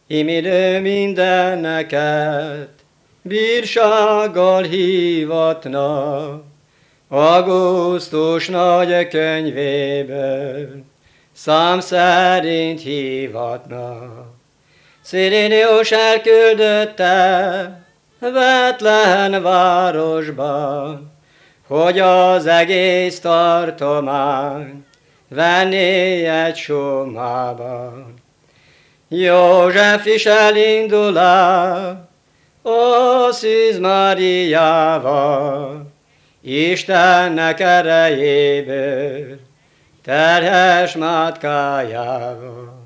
Imélő mindeneket, bírsággal hívatna, Augusztus nagy könyvéből, szám szerint hívatna. Szirinius elküldötte Betlehem városban, hogy az egész tartomány venné egy sumában. József is elindul el a Szűz Máriával, Istennek erejéből, terhes mátkájával.